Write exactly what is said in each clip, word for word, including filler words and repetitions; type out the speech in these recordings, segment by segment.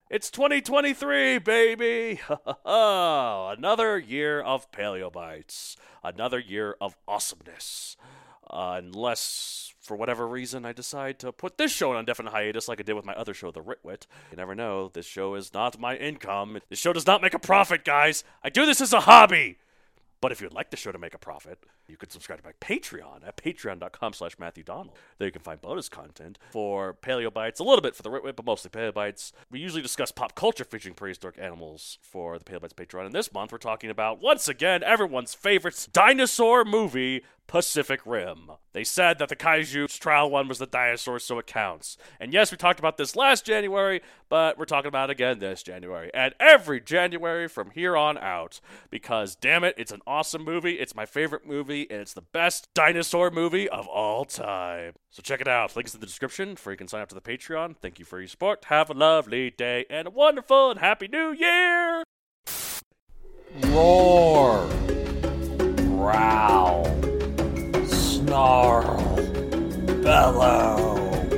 It's twenty twenty-three, baby! Another year of Paleobites. Another year of awesomeness. Uh, unless, for whatever reason, I decide to put this show on indefinite hiatus like I did with my other show, The Ritwit. You never know. This show is not my income. This show does not make a profit, guys. I do this as a hobby. But if you'd like the show to make a profit, you can subscribe to my Patreon at patreon.com slash Matthew Donald. There you can find bonus content for Paleobites, a little bit for the Ritwit, but mostly Paleobites. We usually discuss pop culture featuring prehistoric animals for the Paleobites Patreon. And this month we're talking about, once again, everyone's favorite dinosaur movie, Pacific Rim. They said that the Kaiju trial one was the dinosaurs, so it counts. And yes, we talked about this last January, but we're talking about it again this January. And every January from here on out. Because, damn it, it's an awesome movie, it's my favorite movie, and it's the best dinosaur movie of all time. So check it out. Links in the description for you can sign up to the Patreon. Thank you for your support. Have a lovely day and a wonderful and happy new year! Roar. Growl. Snarl. Bellow.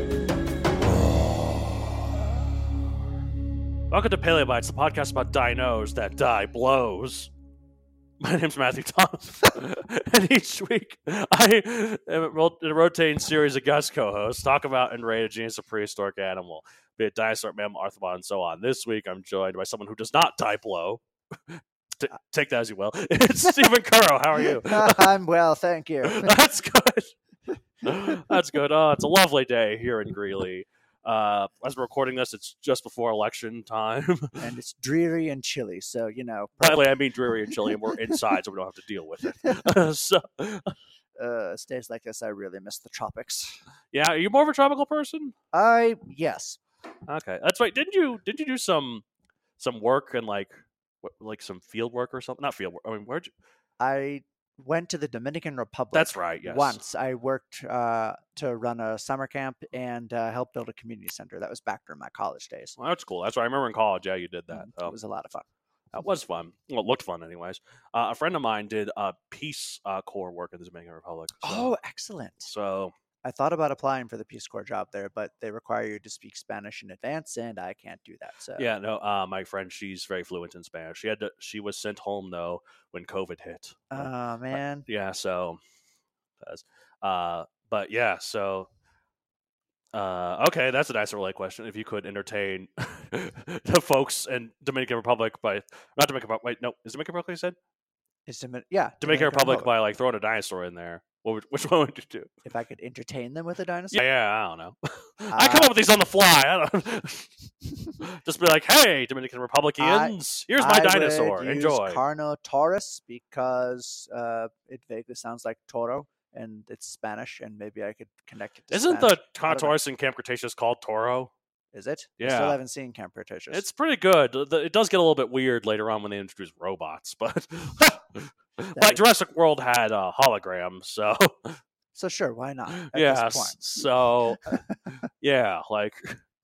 Welcome to Paleobites, the podcast about dinos that die blows. My name's Matthew Thomas, and each week I, in a rotating series of guest co-hosts, talk about and rate a genus of prehistoric animal, be it dinosaur, mammal, arthropod, and so on. This week I'm joined by someone who does not die blow. T- take that as you will. It's Stephen Currow. How are you? I'm well, thank you. That's good. That's good. Oh, it's a lovely day here in Greeley. Uh, as we're recording this, it's just before election time. And it's dreary and chilly, so, you know. By the way, I mean dreary and chilly, and we're inside, so we don't have to deal with it. so, uh, days like this, I really miss the tropics. yeah, are you more of a tropical person? I, yes. Okay, that's right. Didn't you? Did you do some some work and like what, like some field work or something? Not field work. I mean, where'd you? I went to the Dominican Republic. That's right. Yes. Once I worked uh, to run a summer camp and uh, help build a community center. That was back during my college days. Well, that's cool. That's right. I remember in college. Yeah, you did that. Mm, It was a lot of fun. That was fun. Well, it looked fun, anyways. Uh, a friend of mine did uh, Peace uh, Corps work in the Dominican Republic. So, Oh, excellent. so I thought about applying for the Peace Corps job there, but they require you to speak Spanish in advance, and I can't do that. So yeah, no. Uh, my friend, she's very fluent in Spanish. She had to. She was sent home though when COVID hit. Oh, man. Yeah. So, uh, but yeah. So, uh, okay, that's a nice relay question. If you could entertain the folks in Dominican Republic by not Dominican Republic. Wait, no, is Dominican Republic? You said It's Domin- yeah, Dominican Republic by like throwing a dinosaur in there. What would, which one would you do? If I could entertain them with a dinosaur? Yeah, yeah I don't know. I come up with these on the fly. I don't just be like, "Hey, Dominican Republicans, here's my I dinosaur. would use Enjoy." Carnotaurus because uh, it vaguely sounds like toro, and it's Spanish, and maybe I could connect it to Isn't Spanish. the Carnotaurus in Camp Cretaceous called Toro? Is it? I Yeah. still haven't seen Camp Cretaceous. It's pretty good. The- It does get a little bit weird later on when they introduce robots, but like Jurassic World had a hologram, so So sure, why not? At yeah. this point. So yeah, like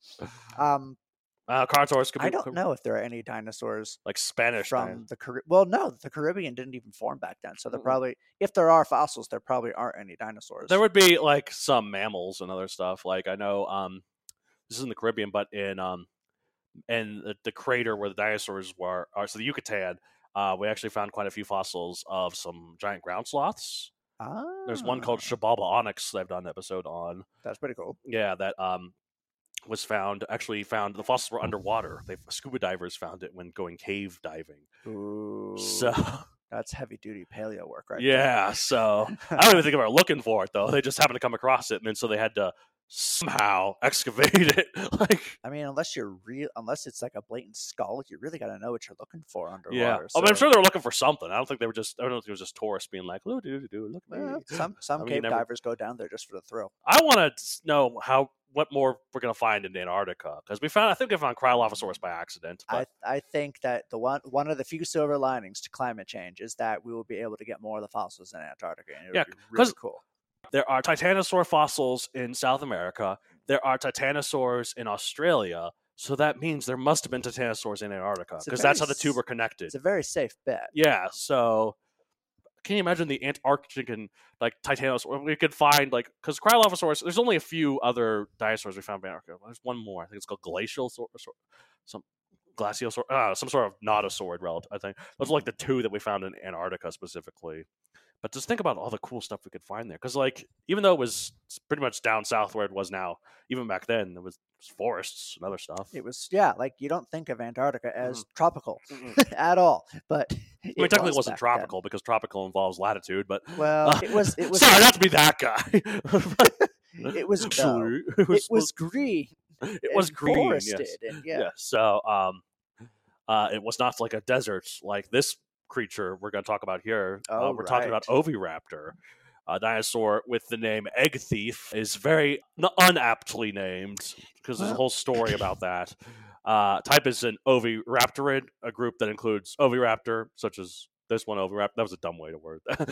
Um, uh, Carnotaurus could be I don't know if there are any dinosaurs like Spanish from dino- the Caribbean. Well, no, the Caribbean didn't even form back then, so there Mm-mm. probably, if there are fossils, there probably aren't any dinosaurs. There would be like some mammals and other stuff. Like I know um this is in the Caribbean, but in um in the, the crater where the dinosaurs were, or so the Yucatan, uh, we actually found quite a few fossils of some giant ground sloths. Ah, There's one called Shabalba onyx that I've done an episode on. That's pretty cool. Yeah, that um was found actually found the fossils were underwater. They scuba divers found it when going cave diving. Ooh, So that's heavy duty paleo work, right? there. yeah, so I don't even think they were looking for it though. They just happened to come across it, and then so they had to somehow excavate it. Like I mean, unless you're real, unless it's like a blatant skull, you really got to know what you're looking for underwater. yeah, So, I mean, I'm sure they were looking for something. I don't think they were just. I don't know if it was just tourists being like, "Look, dude, dude, look at me." well, some some I mean, you cave never- divers go down there just for the thrill. I want to know how what more we're gonna find in Antarctica because we found. I think we found Cryolophosaurus by accident. But I I think that the one one of the few silver linings to climate change is that we will be able to get more of the fossils in Antarctica. And it Yeah, would be really 'cause- cool. there are titanosaur fossils in South America. There are titanosaurs in Australia. So that means there must have been titanosaurs in Antarctica It's a because that's how very the two s- were connected. It's a very safe bet. Yeah. So can you imagine the Antarctic and like titanosaur? We could find like because Cryolophosaurus. There's only a few other dinosaurs we found in Antarctica. There's one more. I think it's called glacial. Sor- sor- some Glaciosaur, uh, some sort of nodosaurid relic, I think. Those are like the two that we found in Antarctica specifically. But just think about all the cool stuff we could find there. Because, like, even though it was pretty much down south where it was now, even back then, there was, it was forests and other stuff. It was, yeah, like, you don't think of Antarctica as Mm. tropical Mm-mm. at all. But I mean, it technically was it wasn't back tropical because tropical involves latitude, but... then. Well, uh, it was. It was. sorry, not to be that guy. It was. Actually, no, it was, it was green. it was and green, forested, yes. and yeah. Yeah, so um, uh, it was not like a desert like this creature we're going to talk about here. Oh, uh, we're talking about Oviraptor, a dinosaur with the name Egg Thief. Is very n- unaptly named because there's a Well- whole story about that. Uh, type is an Oviraptorid, a group that includes Oviraptor, such as this one Oviraptor. That was a dumb way to word that.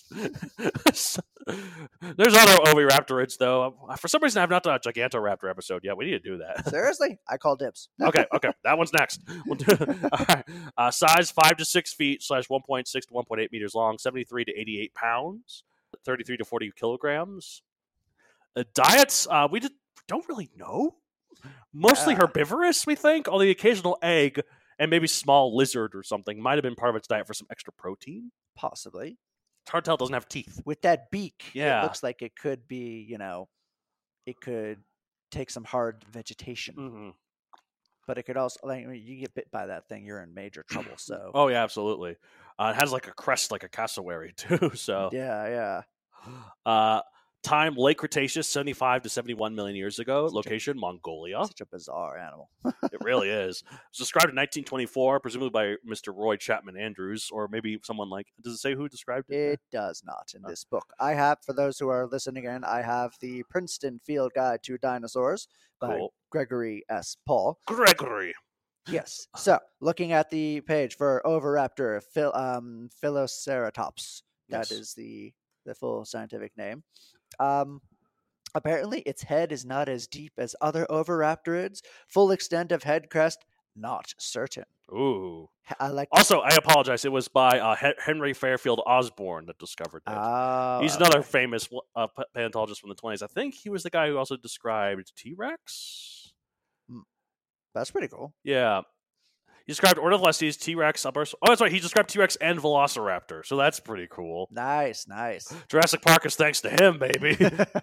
There's other Oviraptorids, though. For some reason, I've not done a Gigantoraptor episode yet. We need to do that. Seriously, I call dibs. okay, okay, that one's next. We'll do, all right. Uh, size five to six feet slash one point six to one point eight meters long, seventy-three to eighty-eight pounds, thirty-three to forty kilograms. Uh, diets, uh, we just don't really know. Mostly Yeah. herbivorous, we think. Although the occasional egg and maybe small lizard or something might have been part of its diet for some extra protein. Possibly. It's hard to tell. It doesn't have teeth. With that beak, Yeah. it looks like it could be, you know, it could take some hard vegetation, Mm-hmm. but it could also, like, I mean, you get bit by that thing, you're in major trouble. So, Oh yeah, absolutely. Uh, it has like a crest like a cassowary too. So yeah, yeah. Uh, time late Cretaceous, seventy-five to seventy-one million years ago. Location Mongolia. Such a bizarre animal. It really is. It was described in nineteen twenty-four, presumably by Mister Roy Chapman Andrews, or maybe someone like. Does it say who described it? It does not in Oh. this book. I have, for those who are listening in, I have the Princeton Field Guide to Dinosaurs by Cool. Gregory S. Paul. Gregory. Yes. So, looking at the page for Oviraptor phil, um, Philoceratops, that Yes. is the the full scientific name. Um, apparently, its head is not as deep as other Oviraptorids. Full extent of head crest, not certain. Ooh. H- I like. Also, I apologize. It was by uh, He- Henry Fairfield Osborn that discovered it. Oh, He's okay. another famous uh, pa- paleontologist from the twenties. I think he was the guy who also described T-Rex. That's pretty cool. Yeah. He described Ornitholestes, T-Rex, Albertus. Oh, that's right. He described T-Rex and Velociraptor. So that's pretty cool. Nice, nice. Jurassic Park is thanks to him, baby.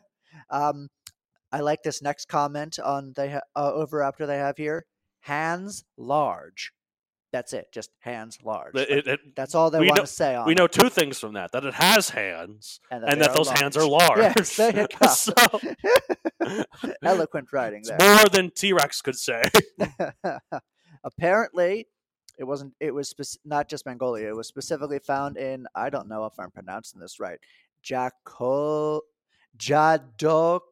um, I like this next comment on the ha- uh, Oviraptor they have here. Hands large. That's it. Just hands large. It- Like, it- it- that's all they we want know- to say on we it. know two things from that: that it has hands, and and they that are those large. hands are large. Yes, there you go. So Eloquent writing it's there. more than T-Rex could say. Apparently, it wasn't. It was spec- not just Mongolia. It was specifically found in. I don't know if I'm pronouncing this right. Jako, Jadokata,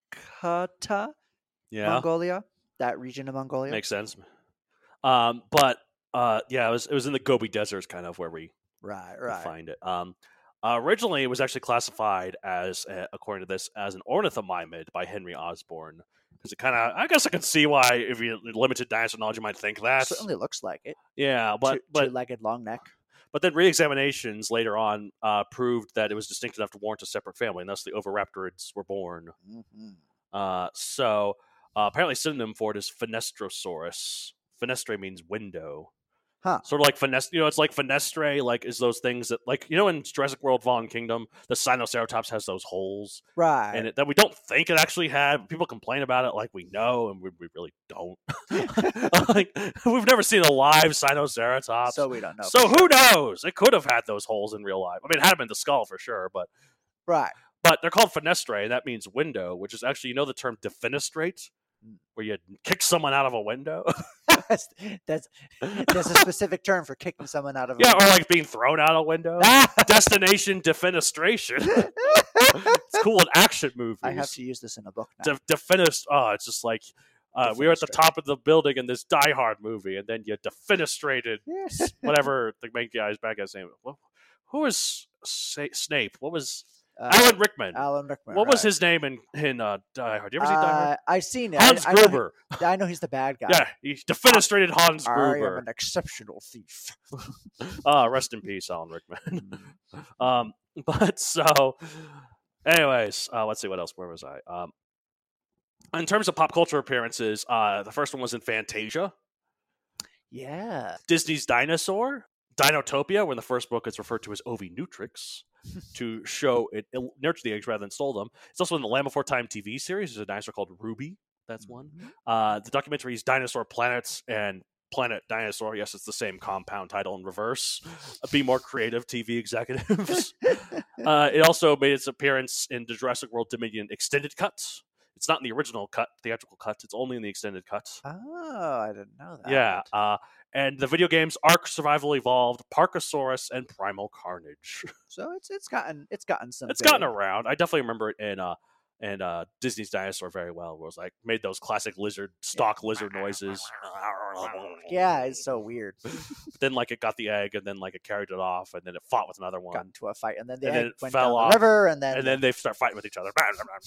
Yeah, Mongolia. That region of Mongolia. makes sense. Um, but uh, yeah, it was it was in the Gobi Deserts, kind of where we right, could right. find it. Um, uh, originally, it was actually classified as, uh, according to this, as an ornithomimid by Henry Osborn. Because it kind of, I guess I can see why, if you limited dinosaur knowledge, you might think that. Certainly looks like it. Yeah, but Two, but two-legged long neck. but then re-examinations later on uh, proved that it was distinct enough to warrant a separate family, and thus the Oviraptorids were born. Mm-hmm. Uh, so uh, apparently, synonym for it is Fenestrosaurus. Fenestre means window. Huh. Sort of like Fenestre, you know, it's like Fenestre, like is those things that, like, you know, in Jurassic World Fallen Kingdom, the Sinoceratops has those holes Right. in it that we don't think it actually had. People complain about it like we know, and we, we really don't. Like, we've never seen a live Sinoceratops. so we don't know. So for who sure. knows? It could have had those holes in real life. I mean, it had them in the skull for sure, but Right. but they're called fenestre, and that means window, which is actually, you know, the term defenestrate, where you kick someone out of a window. that's, that's there's a specific term for kicking someone out of. Yeah, a or like being thrown out a window. Destination defenestration. It's cool in action movies. I have to use this in a book now. De- defenest. Oh, it's just like uh, we were at the Defenestrate. top of the building in this Die Hard movie, and then you defenestrated whatever the main guy's bad guy's name. What, who was Sa- Snape? What was Uh, Alan Rickman? Alan Rickman. what was right. his name in in uh, Die Hard? You ever seen Die Hard? Uh, I've seen it. Hans I, I know, Gruber. he- I know he's the bad guy. Yeah, he defenestrated Hans I am Gruber. an exceptional thief. Ah, rest in peace, Alan Rickman. um, but so, anyways, uh, let's see what else. Where was I? Um, in terms of pop culture appearances, uh, the first one was in Fantasia. Yeah. Disney's Dinosaur, Dinotopia, when the first book is referred to as Ovinutrix, to show it, it nurture the eggs rather than stole them. It's also in the Land Before Time T V series. There's a dinosaur called Ruby. That's one. Mhm. Uh, the documentaries Dinosaur Planets and Planet Dinosaur. Yes, it's the same compound title in reverse. Be more creative, T V executives. uh, it also made its appearance in the Jurassic World Dominion extended cut. It's not in the original cut, theatrical cut. It's only in the extended cut. Oh, I didn't know that. Yeah. Uh, and the video games Ark Survival Evolved, Parkosaurus, and Primal Carnage. So it's it's gotten it's gotten some. It's good- gotten around. I definitely remember it in uh in uh Disney's Dinosaur very well, where it was like made those classic lizard stock lizard noises. Yeah, it's so weird. But then like it got the egg, and then like it carried it off, and then it fought with another one, Got into a fight, and then the And egg then it went fell down off, the river, and then and then they start fighting with each other.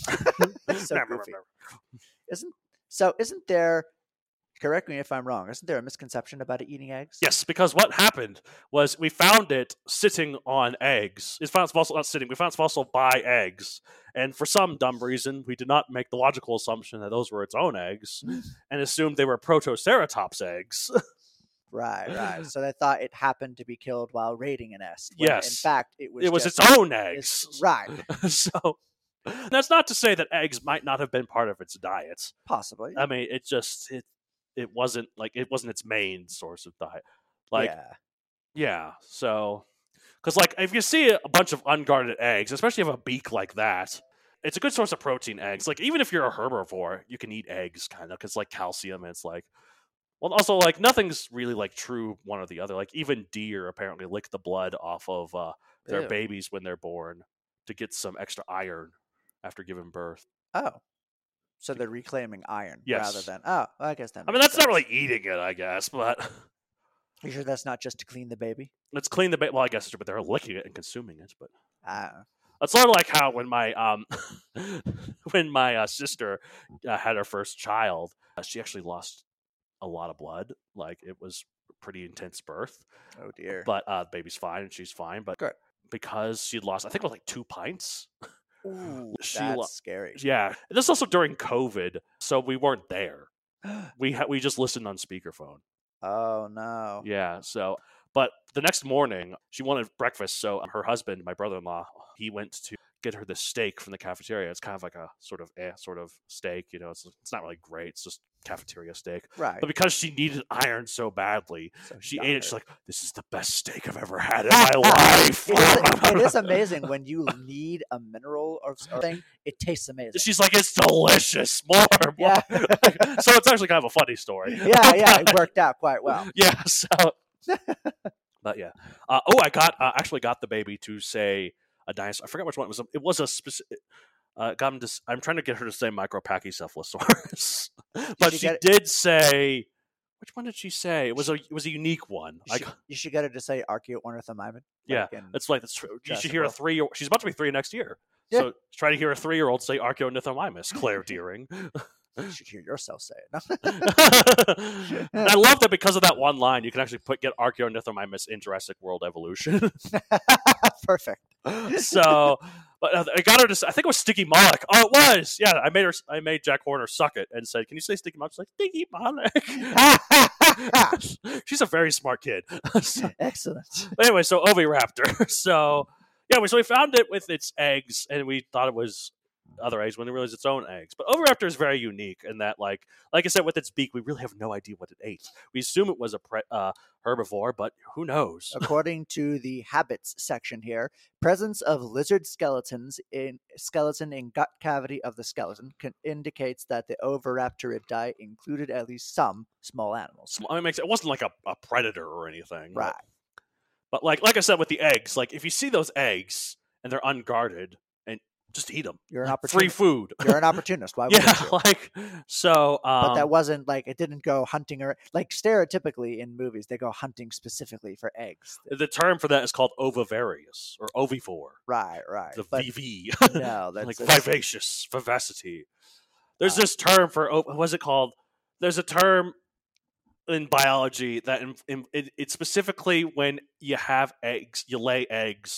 so goofy. Isn't so? Isn't there? Correct me if I'm wrong. Isn't there a misconception about it eating eggs? Yes, because what happened was we found it sitting on eggs. It's found its fossil not sitting. We found its fossil by eggs, and for some dumb reason, we did not make the logical assumption that those were its own eggs, and assumed they were Protoceratops eggs. Right, right. So they thought it happened to be killed while raiding a nest. when Yes. In fact, it was it was just, its own it's- eggs. Right. So that's not to say that eggs might not have been part of its diet. Possibly. I mean, it just it it wasn't like it wasn't its main source of diet. Like yeah. yeah, so because like if you see a bunch of unguarded eggs, especially if you have a beak like that, it's a good source of protein. Eggs, like even if you're a herbivore, you can eat eggs kind of because like calcium. And it's like well, also like nothing's really like true one or the other. Like even deer apparently lick the blood off of uh, their Ew. babies when they're born to get some extra iron after giving birth. Oh. So they're reclaiming iron Yes. rather than oh, well, I guess that. I mean, makes that's not sense. really eating it, I guess, but You sure that's not just to clean the baby? let's clean the ba- well, I guess it's true, but they're licking it and consuming it. But Ah. it's sort of like how when my um when my uh, sister uh, had her first child, uh, she actually lost a lot of blood. Like it was a pretty intense birth, Oh dear. but uh, the baby's fine and she's fine. But Good. because she'd lost, I think it was like two pints. Ooh, she that's lo- scary. Yeah, this is also during COVID, so we weren't there. We ha- we just listened on speakerphone. Oh no. Yeah, so but the next morning she wanted breakfast, so her husband, my brother-in-law, he went to get her this steak from the cafeteria. It's kind of like a sort of eh, sort of steak, you know. It's it's not really great. It's just cafeteria steak. Right. But because she needed iron so badly, So she got ate it. it. She's like, "This is the best steak I've ever had in my life." It is, it is amazing when you need a mineral or something. It tastes amazing. She's like, "It's delicious." More, more. Yeah. So it's actually kind of a funny story. yeah, yeah, it worked out quite well. Yeah. So, but yeah. Uh, oh, I got uh, actually got the baby to say a dinosaur. I forgot which one it was. A, it was a specific. Uh, got him to, s- I'm trying to get her to say Micropachycephalosaurus, but she she get- did say. Which one did she say? It was a it was a unique one. You I, should, you should get her to say Archaeornithomimon. yeah, like in it's like that's, you should Jurassic hear a World. three. year She's about to be three next year. Yeah. So try to hear a three year old say Archaeornithomimus, Claire Deering. You should hear yourself say it. No? And I love that because of that one line, you can actually put get Archaeornithomimus in Jurassic World Evolution. Perfect. So, but uh, I got her to. s- I think it was Sticky Moloch. Oh, it was. Yeah, I made her. I made Jack Horner suck it and said, "Can you say Sticky Moloch?" She's like, "Sticky Moloch." She's a very smart kid. So- Excellent. but anyway, so Oviraptor. So yeah, we so we found it with its eggs, and we thought it was other eggs when we realized its own eggs. But Oviraptor is very unique in that, like, like I said, with its beak, we really have no idea what it ate. We assume it was a pre- uh, herbivore, but who knows? According to the habits section here, presence of lizard skeletons in skeleton in gut cavity of the skeleton can, indicates that the Oviraptorid diet included at least some small animals. I mean, it makes it wasn't like a, a predator or anything, but- Right. But like, like I said, with the eggs, like if you see those eggs and they're unguarded, and just eat them. You're an Free opportunist. food. You're an opportunist. Why would Yeah, you? like so. Um, But that wasn't like it didn't go hunting or like stereotypically in movies they go hunting specifically for eggs. the term for that is called ovivarious or ovivore. Right, right. The But V V, no, that's like that's- vivacious, vivacity. There's Uh, this term for o- what's it called? There's a term in biology that in, in, it, it's specifically when you have eggs, you lay eggs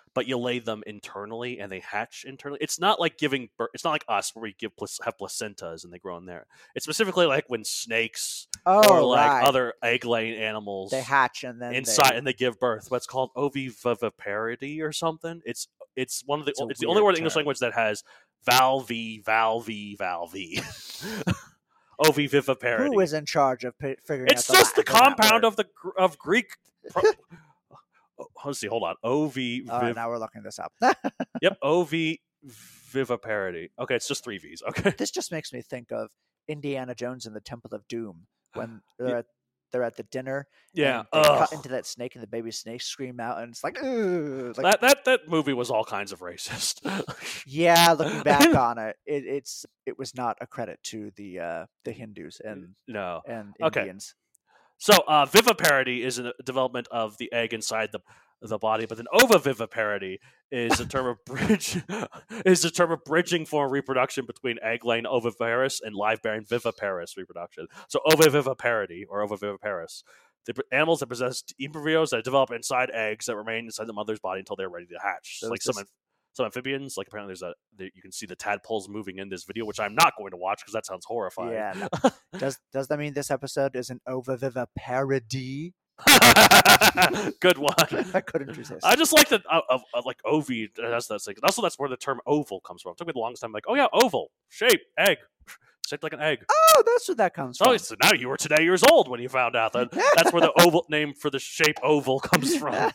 but you lay them internally and they hatch internally. It's not like giving birth. It's not like us where we give have placentas and they grow in there. It's specifically like when snakes Oh, or like right. other egg-laying animals They hatch and then inside they... and they give birth. What's called oviviparity or something. It's it's one of the It's a it's the only weird word in English term. language that has valve valve valve. Oviviparity. Who is in charge of p- figuring It's out the just the Latin for that compound word? of the gr- of Greek. Pro- oh, let's see. Hold on. Ov. Oh, Viv- now we're looking this up. yep. Ov viviparity. Okay, it's just three V's. Okay. This just makes me think of Indiana Jones and the Temple of Doom when they're Yeah. at they're at the dinner. Yeah. And they Ugh. cut into that snake and the baby snakes scream out and it's like, Ugh! like that that that movie was all kinds of racist. yeah. Looking back on it, it, it's it was not a credit to the uh, the Hindus and no. and Okay. Indians. So uh, viviparity is a development of the egg inside the the body, but then oviviparity is a term of bridge is a term of bridging form reproduction between egg-laying oviparous and live-bearing viviparous reproduction. So oviviparity or oviviparous, the animals that possess embryos that develop inside eggs that remain inside the mother's body until they're ready to hatch. So like it's some just- amph- some amphibians, like apparently there's a the, you can see the tadpoles moving in this video, which I'm not going to watch because that sounds horrifying. Yeah. no. Does does that mean this episode is an oviviva parody? Good one. I couldn't resist. I just like that, uh, uh, uh, like ovi. That's that thing. Also, that's where the term oval comes from. It took me the longest time. Like, oh yeah, oval shape, egg, shaped like an egg. Oh, that's where that comes Oh, from. so now you were today years old when you found out that that's where the oval name for the shape oval comes from.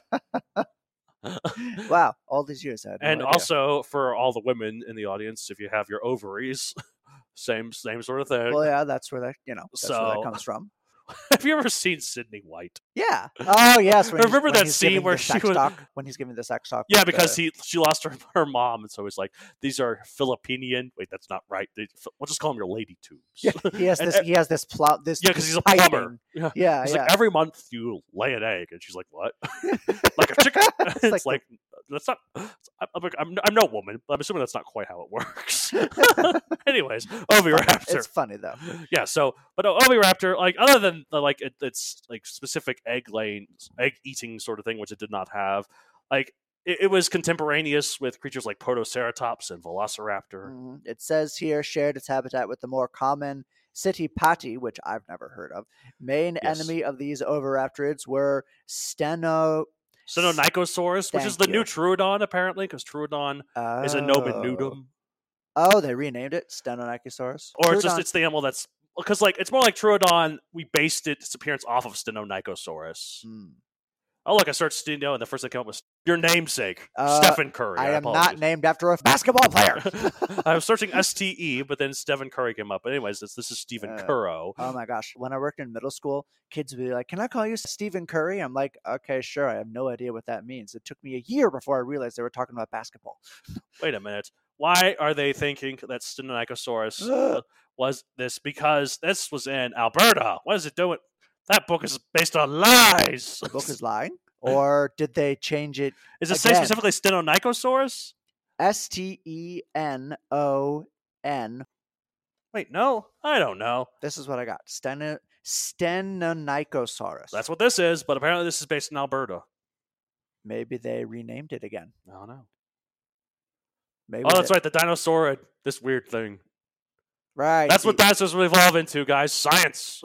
Wow, all these years I had no And idea. also for all the women in the audience, if you have your ovaries, same same sort of thing. well, yeah, that's where that you know that's where So- that comes from. Have you ever seen Sydney White? Yeah. Oh, yes. When he's- Remember when that he's scene giving where the she sex was- talk, when he's giving the sex talk? Yeah, with because the- he she lost her her mom, and so it's like these are Filipinian. Wait, that's not right. They, we'll just call them your lady tubes. yeah, he has And- this. He has this plot. This Yeah, because he's a piping. plumber. Yeah. Yeah, He's yeah. like, every month you lay an egg, and she's like, "What?" Like a chicken. It's, like like, the- that's not. I'm, I'm, I'm, I'm no woman, but I'm assuming that's not quite how it works. Anyways, Oviraptor. It's funny though. Yeah. So, but Oviraptor, like, other than the, like it, it's like specific egg laying, egg eating sort of thing, which it did not have. Like, it, it was contemporaneous with creatures like Protoceratops and Velociraptor. Mhm. It says here shared its habitat with the more common Citipati, which I've never heard of. Main Yes. enemy of these oviraptorids were steno. Stenonychosaurus, which is Thank the new you. Troodon, apparently, because Troodon Oh. is a nomen nudum. Oh, they renamed it Stenonychosaurus. Or it's just Troodon- it's the animal that's because like it's more like Troodon. We based it, its appearance off of Stenonychosaurus. Hmm. Oh look, I searched Steno, and the first thing that came up was your namesake, Uh, Stephen Curry. I I, am not apologize. named after a basketball player. I was searching S T E, but then Stephen Curry came up. But anyways, this, this is Stephen Uh, Curro. Oh my gosh. When I worked in middle school, kids would be like, "Can I call you Stephen Curry?" I'm like, "Okay, sure." I have no idea what that means. It took me a year before I realized they were talking about basketball. Wait a minute. Why are they thinking that Stenonychosaurus was this? Because this was in Alberta. What is it doing? That book is based on lies. The book is lying, or did they change it? Is it say Again. specifically Stenonychosaurus? S T E N O N. Wait, no, I don't know. This is what I got. Steno Stenonychosaurus. That's what this is, but apparently this is based in Alberta. Maybe they renamed it again. I don't know. Maybe. Oh, that's they- right, the dinosaur, this weird thing. Right. That's what the, dinosaurs will evolve into, guys. Science.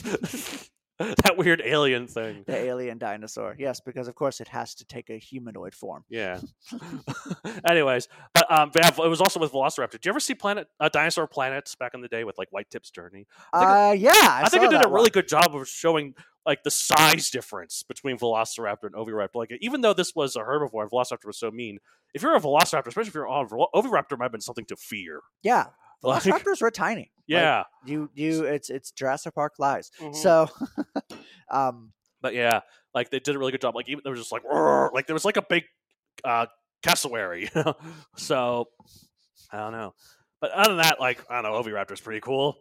That weird alien thing. the alien dinosaur. Yes, because of course it has to take a humanoid form. Yeah. Anyways, but um, yeah, it was also with Velociraptor. Did you ever see Planet uh, Dinosaur Planets back in the day with like White Tip's Journey? I think, Uh, yeah. I, I think saw it did that a really one. good job of showing like the size difference between Velociraptor and Oviraptor. Like even though this was a herbivore and Velociraptor was so mean, if you're a Velociraptor, especially if you're on Oviraptor, might have been something to fear. Yeah. Like- Velociraptors were tiny. Like, Yeah. you you it's it's Jurassic Park lies. Mhm. So um But yeah, like they did a really good job. Like even there was just like "Roar," like there was like a big uh cassowary, you know. So I don't know. But other than that, like I don't know, Oviraptor's pretty cool.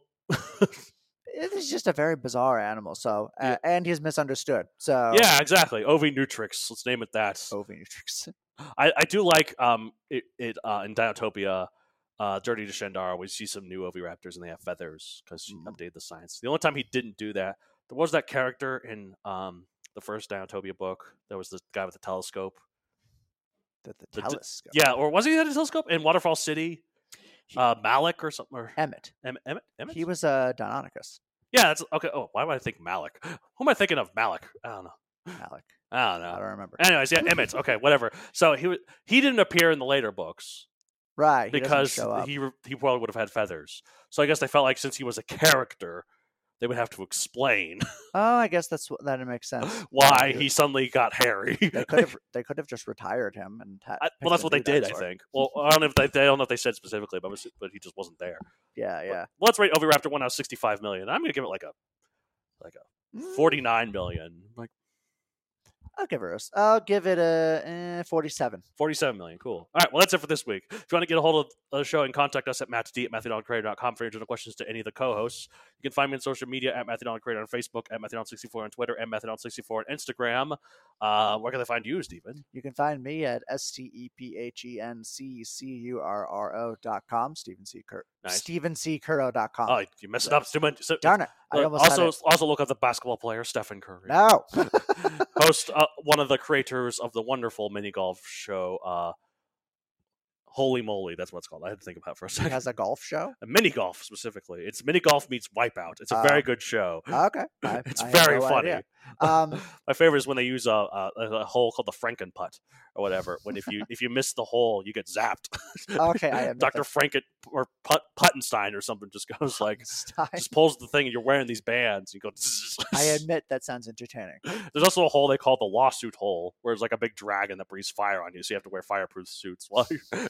it is just a very bizarre animal. So uh, Yeah. and he's misunderstood. So Yeah, exactly. Ovinutrix. Let's name it that. Ovinutrix. I, I do like um it, it uh in Dinotopia, uh Dirty Deshendar, we see some new Oviraptors and they have feathers because she Mm. updated the science. The only time he didn't do that, there was that character in um the first Dinotopia book. There was the guy with the telescope. The, the The- telescope. Yeah, or was he at a telescope in Waterfall City? Uh, Malik or something? Or Emmett. Em- Emmett? Emmett? He was uh, Deinonychus. Yeah, that's okay. Oh, why would I think Malik? Who am I thinking of? Malik. I don't know. Malik. I don't I know. don't remember. Anyways, yeah, Emmett. Okay, whatever. So he was he didn't appear in the later books Right. He because show up. he re- he probably would have had feathers. So I guess they felt like since he was a character, they would have to explain Oh, I guess that's what that makes sense. why Yeah, he suddenly got hairy. They could have. They could have just retired him and. Ha- I, picked well, that's a what they new did, I dinosaur. think. Well, I don't know if they, they don't know if they said specifically, but, but he just wasn't there. Yeah, yeah. Well, let's rate Oviraptor one out of sixty-five million. I'm gonna give it like a like a Mm, forty-nine million, like I'll give her. A, s- I'll give it a eh, forty-seven. forty-seven million. Cool. All right, well, that's it for this week. If you want to get a hold of the show and contact us at matt d at matthew creator dot com for your general questions to any of the co-hosts, you can find me on social media at Matthew Creator on Facebook, at Matthew sixty-four on Twitter, and Matthew sixty-four on Instagram. Uh, where can they find you, Stephen? You can find me at s t e p h e n c c u r r o dot com. Stephen C. Cur- Nice. Stephen C. Curro dot com. Oh, you messed it up. Too much. So, Darn it! I uh, almost also, had it. also look up the basketball player Stephen Curry. No. Host uh, one of the creators of the wonderful mini golf show. Uh, Holy moly, that's what it's called. I had to think about it for a He second. has a golf show. Mini golf specifically. It's mini golf meets Wipeout. It's a Uh, very good show. Okay. I, It's I had very no funny. idea. Um, My favorite is when they use a, a, a hole called the Franken putt or whatever. When if you if you miss the hole, you get zapped. Okay, I admit Doctor that- Franken or Put, Puttenstein or something just goes like Stein. just pulls the thing and you're wearing these bands. You go. I admit that sounds entertaining. There's also a hole they call the lawsuit hole, where it's like a big dragon that breathes fire on you, so you have to wear fireproof suits while you're.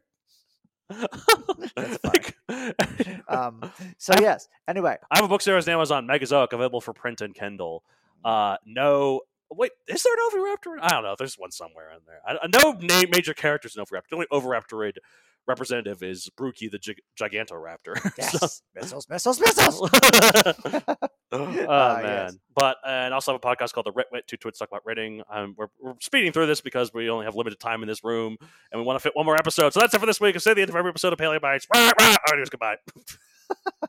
That's like, Um, so yes. Anyway, I have a book series on Amazon, Megazoic, available for print and Kindle. Uh, no, wait, is there an Oviraptor? I don't know. There's one somewhere in there. I, I know na- major characters in Oviraptor. The only Oviraptorid representative is Brookie the Gig- Gigantoraptor. yes, missiles, missiles, missiles. oh Ah, man! yes. But and also have a podcast called the Rit Wit. Two twits talk about writing. Um, we're, we're speeding through this because we only have limited time in this room, and we want to fit one more episode. So that's it for this week. I'll say the end of every episode of Paleo Bites. All right, goodbye.